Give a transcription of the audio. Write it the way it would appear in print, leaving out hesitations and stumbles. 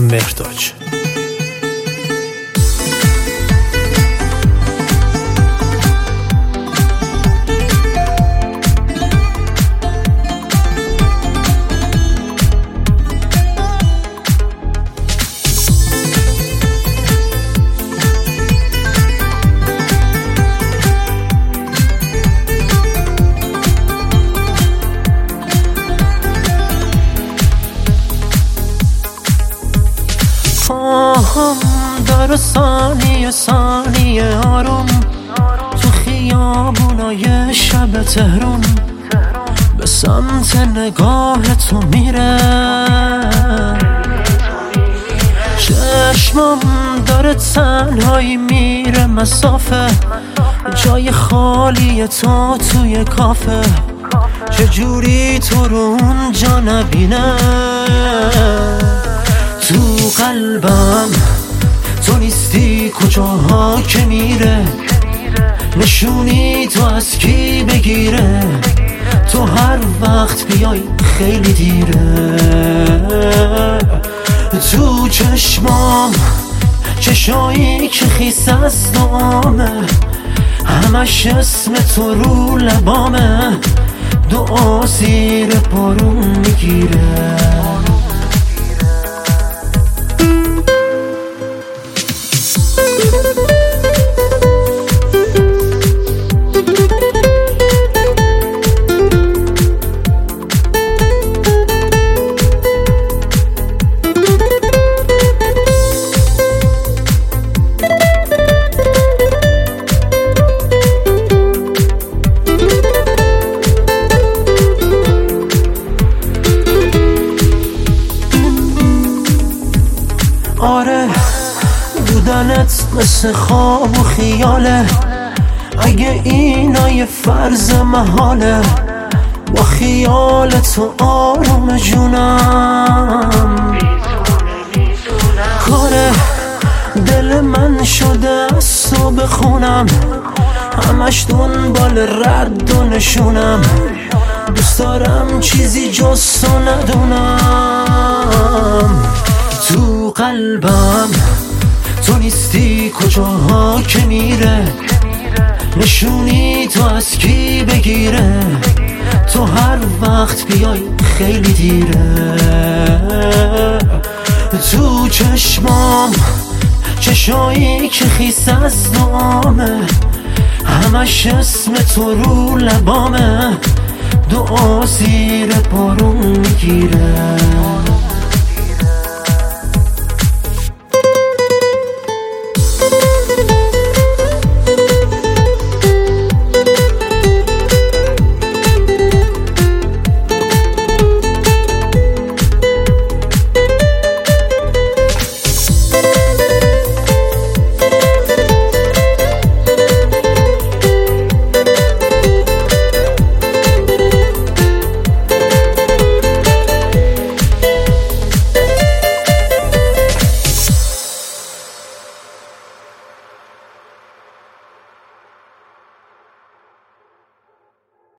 مهرداد. پاهم داره ثانیه ثانیه آروم تو خیابونای شب تهرون به سمت نگاه تو میره. چشمم داره تنهایی میره مسافه، جای خالی تو توی کافه، چجوری تو رو اونجا نبینه؟ تو قلبم تو نیستی کجاها که میره، نشونی تو از کی بگیره؟ تو هر وقت بیای خیلی دیره. تو چشمام چشایی که خیس از دامه، همش اسم تو رو لبامه، دعا زیر بارون میگیره. آره بودنت مثل خواب و خیاله، اگه اینا یه فرض محاله، با خیال تو آروم جونم. کاره دل من شده از تو بخونم، همش دنبال رد و نشونم، دوست دارم چیزی جز تو ندونم. تو قلبم تو نیستی کجاها که میره، نشونی تو از کی بگیره؟ تو هر وقت بیای خیلی دیره. تو چشمام چشایی که خیس از دامه، همش اسم تو رو لبامه، دعا زیر بارون میگیره.